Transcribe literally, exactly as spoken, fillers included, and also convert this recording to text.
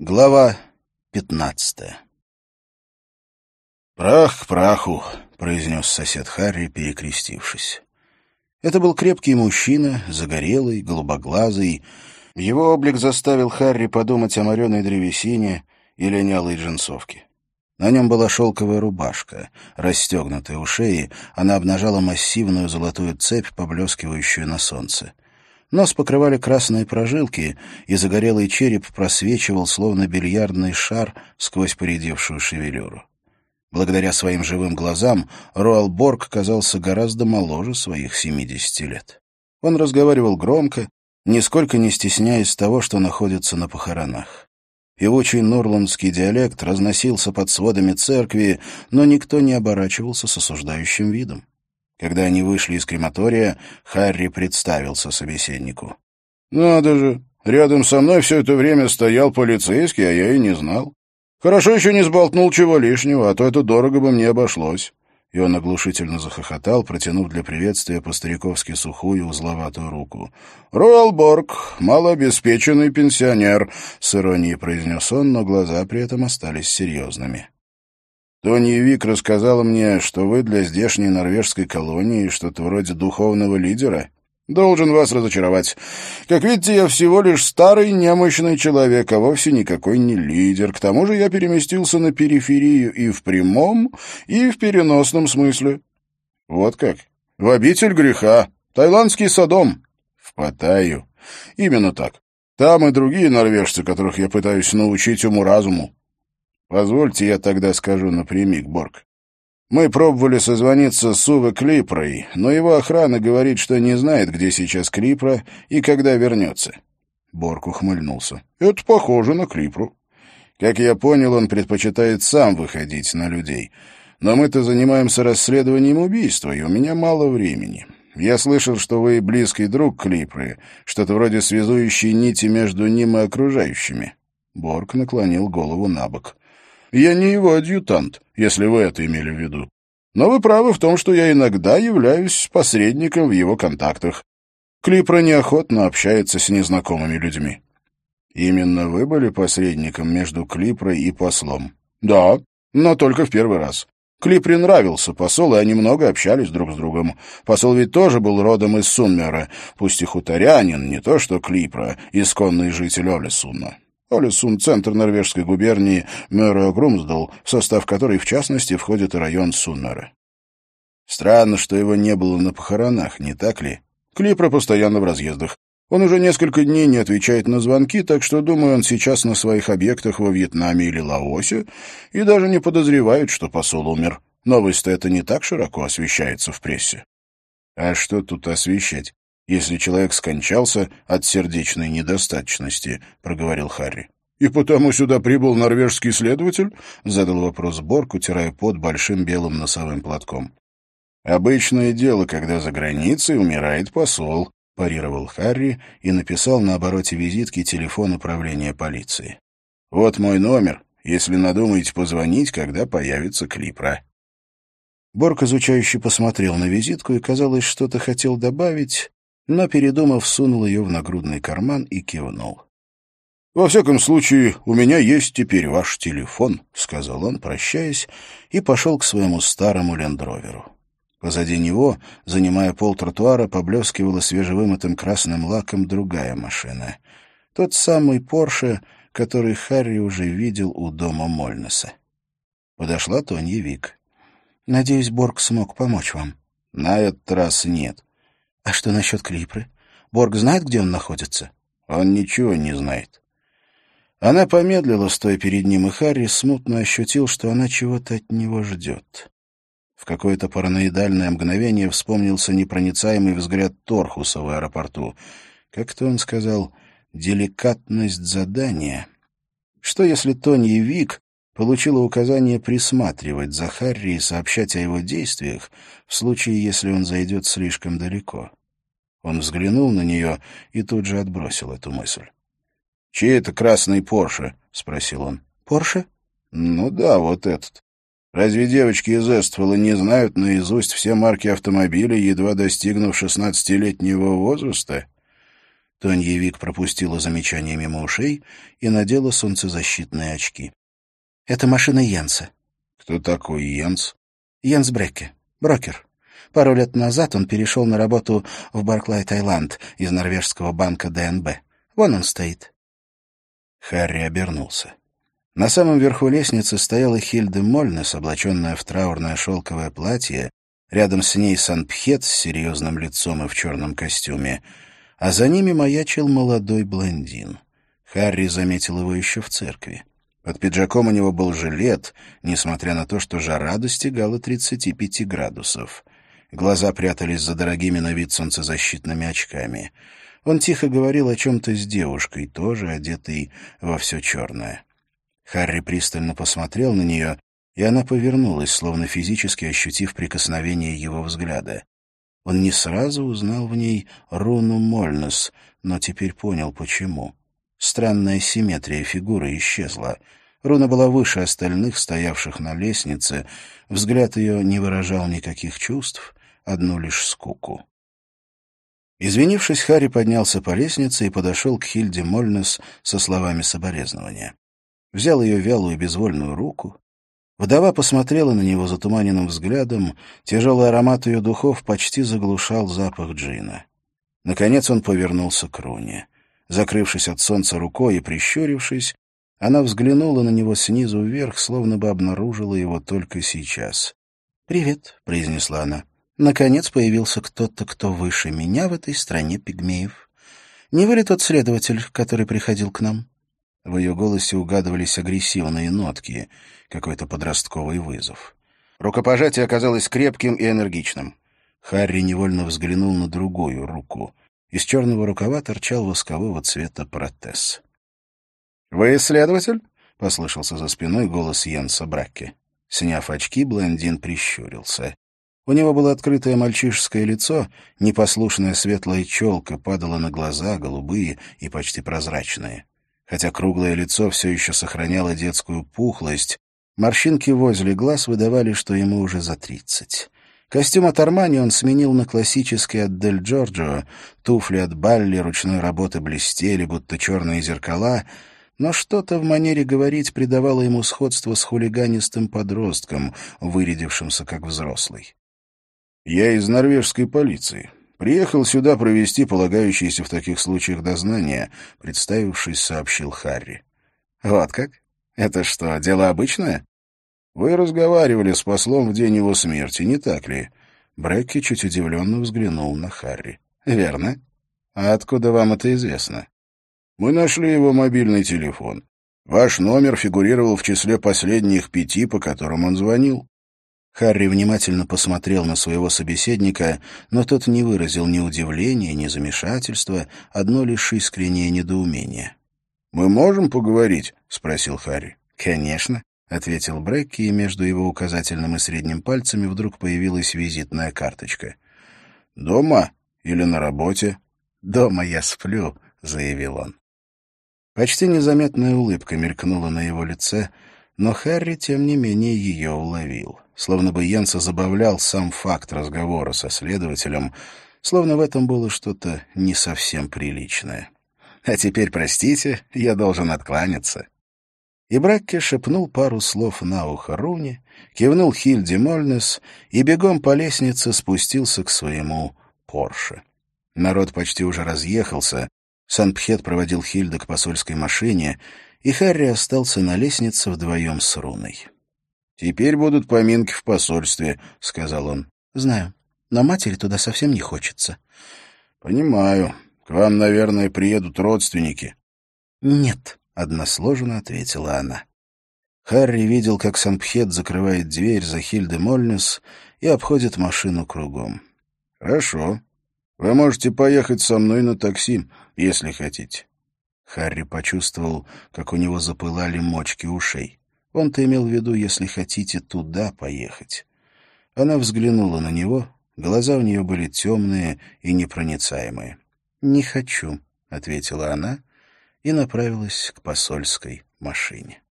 Глава пятнадцатая. «Прах к праху», — произнес сосед Харри, перекрестившись. Это был крепкий мужчина, загорелый, голубоглазый. Его облик заставил Харри подумать о мореной древесине и линялой джинсовке. На нем была шелковая рубашка, расстегнутая у шеи, она обнажала массивную золотую цепь, поблескивающую на солнце. Нос покрывали красные прожилки, и загорелый череп просвечивал, словно бильярдный шар, сквозь поредевшую шевелюру. Благодаря своим живым глазам Роал Борг казался гораздо моложе своих семидесяти лет. Он разговаривал громко, нисколько не стесняясь того, что находится на похоронах. Певучий норландский диалект разносился под сводами церкви, но никто не оборачивался с осуждающим видом. Когда они вышли из крематория, Харри представился собеседнику. «Надо же, рядом со мной все это время стоял полицейский, а я и не знал. Хорошо еще не сболтнул чего лишнего, а то это дорого бы мне обошлось». И он оглушительно захохотал, протянув для приветствия по-стариковски сухую узловатую руку. «Роал Борг, малообеспеченный пенсионер», — с иронией произнес он, но глаза при этом остались серьезными. «Тони Вик рассказала мне, что вы для здешней норвежской колонии что-то вроде духовного лидера. Должен вас разочаровать. Как видите, я всего лишь старый немощный человек, а вовсе никакой не лидер. К тому же я переместился на периферию и в прямом, и в переносном смысле. Вот как? В обитель греха. Таиландский Содом. В Паттайю. Именно так. Там и другие норвежцы, которых я пытаюсь научить уму-разуму. Позвольте, я тогда скажу напрямик, Борг. Мы пробовали созвониться с Уве Клипрой, но его охрана говорит, что не знает, где сейчас Клипра и когда вернется. Борг ухмыльнулся. Это похоже на Клипру. Как я понял, он предпочитает сам выходить на людей. Но мы-то занимаемся расследованием убийства, и у меня мало времени. Я слышал, что вы близкий друг Клипры, что-то вроде связующей нити между ним и окружающими. Борг наклонил голову на бок. Я не его адъютант, если вы это имели в виду. Но вы правы в том, что я иногда являюсь посредником в его контактах. Клипра неохотно общается с незнакомыми людьми. Именно вы были посредником между Клипрой и послом? Да, но только в первый раз. Клипре нравился посол, и они много общались друг с другом. Посол ведь тоже был родом из Сунмера, пусть и хуторянин, не то что Клипра, исконный житель Олесунна. Олесун — центр норвежской губернии Мøre-og-Romsdal, в состав которой, в частности, входит и район Сунмера. Странно, что его не было на похоронах, не так ли? Клипра постоянно в разъездах. Он уже несколько дней не отвечает на звонки, так что, думаю, он сейчас на своих объектах во Вьетнаме или Лаосе и даже не подозревает, что посол умер. Новость-то эта не так широко освещается в прессе. А что тут освещать? «Если человек скончался от сердечной недостаточности», — проговорил Харри. «И потому сюда прибыл норвежский следователь?» — задал вопрос Борг, утирая пот большим белым носовым платком. «Обычное дело, когда за границей умирает посол», — парировал Харри и написал на обороте визитки телефон управления полиции. «Вот мой номер, если надумаете позвонить, когда появится Клипра». Борг изучающе посмотрел на визитку и, казалось, что-то хотел добавить, но, передумав, сунул ее в нагрудный карман и кивнул. «Во всяком случае, у меня есть теперь ваш телефон», — сказал он, прощаясь, и пошел к своему старому лендроверу. Позади него, занимая полтротуара, поблескивала свежевымытым красным лаком другая машина. Тот самый Порше, который Харри уже видел у дома Мольнеса. Подошла Тонья Вик. «Надеюсь, Борг смог помочь вам». «На этот раз нет». «А что насчет Клипры? Борг знает, где он находится?» «Он ничего не знает». Она помедлила, стоя перед ним, и Харри смутно ощутил, что она чего-то от него ждет. В какое-то параноидальное мгновение вспомнился непроницаемый взгляд Торхуса в аэропорту. Как-то он сказал «деликатность задания». Что если Тонья Вик получила указание присматривать за Харри и сообщать о его действиях в случае, если он зайдет слишком далеко? Он взглянул на нее и тут же отбросил эту мысль. «Чей это красный Порше?» — спросил он. «Порше?» «Ну да, вот этот. Разве девочки из Эствола не знают наизусть все марки автомобилей, едва достигнув шестнадцатилетнего возраста?» Тонья Вик пропустила замечание мимо ушей и надела солнцезащитные очки. «Это машина Йенса». «Кто такой Йенс?» «Йенс Брекке. Брокер. Пару лет назад он перешел на работу в Барклай Таиланд из норвежского банка Дэ Эн Бэ. Вон он стоит». Харри обернулся. На самом верху лестницы стояла Хильда Мольнес, облаченная в траурное шелковое платье, рядом с ней Санпхет с серьезным лицом и в черном костюме, а за ними маячил молодой блондин. Харри заметил его еще в церкви. Под пиджаком у него был жилет, несмотря на то, что жара достигала тридцати пяти градусов. Глаза прятались за дорогими на вид солнцезащитными очками. Он тихо говорил о чем-то с девушкой, тоже одетой во все черное. Харри пристально посмотрел на нее, и она повернулась, словно физически ощутив прикосновение его взгляда. Он не сразу узнал в ней Руну Мольнес, но теперь понял, почему. Странная симметрия фигуры исчезла. Руна была выше остальных, стоявших на лестнице. Взгляд ее не выражал никаких чувств, одну лишь скуку. Извинившись, Харри поднялся по лестнице и подошел к Хильде Мольнес со словами соболезнования. Взял ее вялую безвольную руку. Вдова посмотрела на него затуманенным взглядом, тяжелый аромат ее духов почти заглушал запах джина. Наконец он повернулся к Руне. Закрывшись от солнца рукой и прищурившись, она взглянула на него снизу вверх, словно бы обнаружила его только сейчас. «Привет», — произнесла она. «Наконец появился кто-то, кто выше меня в этой стране пигмеев. Не вы ли тот следователь, который приходил к нам?» В ее голосе угадывались агрессивные нотки, какой-то подростковый вызов. Рукопожатие оказалось крепким и энергичным. Харри невольно взглянул на другую руку. Из черного рукава торчал воскового цвета протез. «Вы следователь?» — послышался за спиной голос Йенса Брекке. Сняв очки, блондин прищурился. У него было открытое мальчишеское лицо, непослушная светлая челка падала на глаза, голубые и почти прозрачные. Хотя круглое лицо все еще сохраняло детскую пухлость, морщинки возле глаз выдавали, что ему уже за тридцать. Костюм от Армани он сменил на классический от Дель Джорджо, туфли от Балли ручной работы блестели, будто черные зеркала, но что-то в манере говорить придавало ему сходство с хулиганистым подростком, вырядившимся как взрослый. «Я из норвежской полиции. Приехал сюда провести полагающиеся в таких случаях дознания», — представившись, сообщил Харри. «Вот как? Это что, дело обычное?» «Вы разговаривали с послом в день его смерти, не так ли?» Брекке чуть удивленно взглянул на Харри. «Верно. А откуда вам это известно?» «Мы нашли его мобильный телефон. Ваш номер фигурировал в числе последних пяти, по которым он звонил». Харри внимательно посмотрел на своего собеседника, но тот не выразил ни удивления, ни замешательства, одно лишь искреннее недоумение. «Мы можем поговорить?» — спросил Харри. «Конечно», — ответил Брекке, и между его указательным и средним пальцами вдруг появилась визитная карточка. «Дома или на работе?» «Дома я сплю», — заявил он. Почти незаметная улыбка мелькнула на его лице, но Харри, тем не менее, ее уловил. Словно бы Йенса забавлял сам факт разговора со следователем, словно в этом было что-то не совсем приличное. «А теперь, простите, я должен откланяться». И Брекке шепнул пару слов на ухо Руне, кивнул Хильде Мольнес и бегом по лестнице спустился к своему Порше. Народ почти уже разъехался, Санпхет проводил Хильду к посольской машине, и Харри остался на лестнице вдвоем с Руной. «Теперь будут поминки в посольстве», — сказал он. «Знаю, но матери туда совсем не хочется». «Понимаю. К вам, наверное, приедут родственники». «Нет», — односложно ответила она. Харри видел, как Санпхет закрывает дверь за Хильде Мольнес и обходит машину кругом. «Хорошо. Вы можете поехать со мной на такси, если хотите». Харри почувствовал, как у него запылали мочки ушей. Он-то имел в виду, если хотите туда поехать. Она взглянула на него, глаза у нее были темные и непроницаемые. «Не хочу», — ответила она и направилась к посольской машине.